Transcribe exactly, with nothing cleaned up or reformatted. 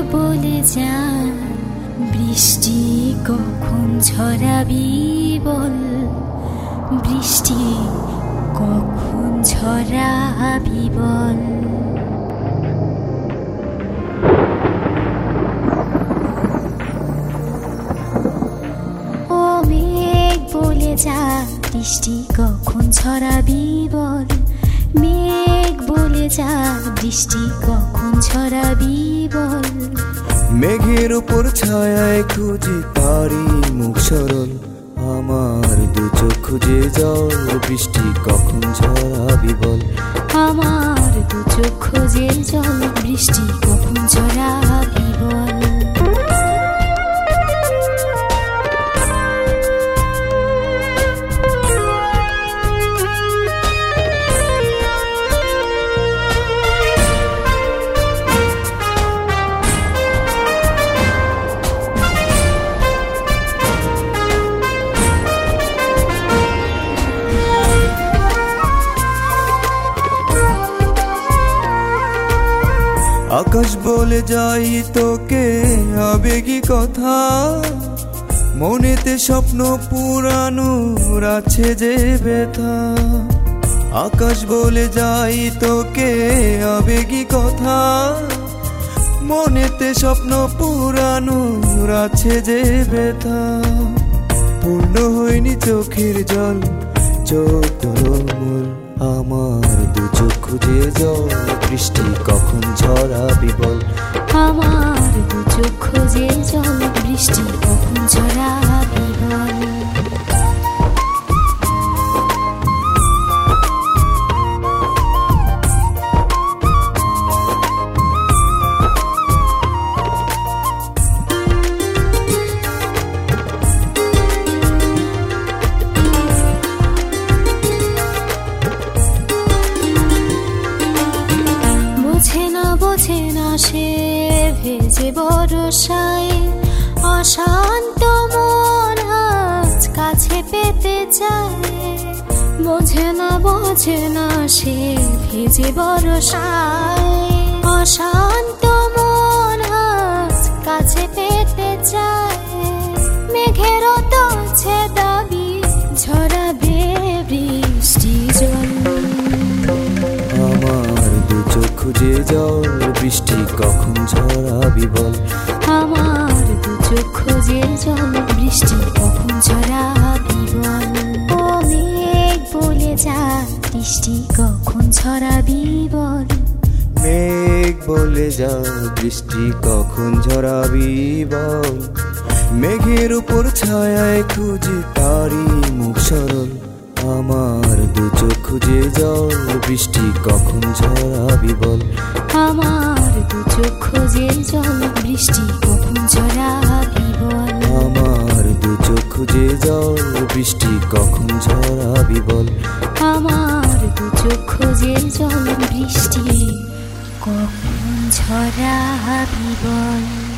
বলে যান বৃষ্টি কখন ঝরাবি বল, বৃষ্টি কখন ঝরাবি বল। ও মেঘ বলে যা বৃষ্টি কখন ঝরাবি বল, মেঘ বলে যা বৃষ্টি কখন ঝরাবি বল। মেঘের উপর ছায়ায় খুঁজে তারি মুখ সরল, আমার দু চোখ খুঁজে জল, বৃষ্টি কখন ঝরাবি বল। আমার দু চোখ খুঁজে জল, বৃষ্টি কখন ঝরাবি বল। আকাশ বলে যাই তোকে আবেগী কথা, মনেতে স্বপ্ন পুরানো আছে যে ব্যথা। আকাশ বলে যাই তোকে আবেগী কথা, মনেতে স্বপ্ন পুরানো আছে যে ব্যথা। পূর্ণ হয়নি চোখের জল, চোখ টলমল, আমার দু চোখ খুঁজে জল, বৃষ্টি কখন ঝরাবি বল। আমার দু চোখ খুঁজে জল, বৃষ্টি কখন ঝরাবি বল। বোঝে না সে ভেজে বরষায়, অশান্ত মন আজ কাছে পেতে চায়। বোঝে না বোঝে না সে ভেজে বরষায়, অশান্ত মন আজ কাছে পেতে চায়। মেঘের তো ছে দাবি ঝরাবে বৃষ্টি জল, আমার দু চোখ খুঁজে জল, বৃষ্টি কখন ঝরাবি বল। আমার দু চোখ খুঁজে জল, বৃষ্টি কখন ঝরাবি বল। ও মেঘ বলে যা বৃষ্টি কখন ঝরাবি বল, মেঘ বলে যা বৃষ্টি কখন ঝরাবি বল। মেঘের উপর ছায়ায় খুঁজে তারি মুখ সরল, আমার দু চোখ খুঁজে জল, বৃষ্টি কখন ঝরাবি বল। আমার দু চোখ খুঁজে জল, বৃষ্টি কখন ঝরাবি বল। আমার দু চোখ খুঁজে জল, বৃষ্টি কখন ঝরাবি বল। আমার দু চোখ খুঁজে জল, বৃষ্টি কখন ঝরাবি বল।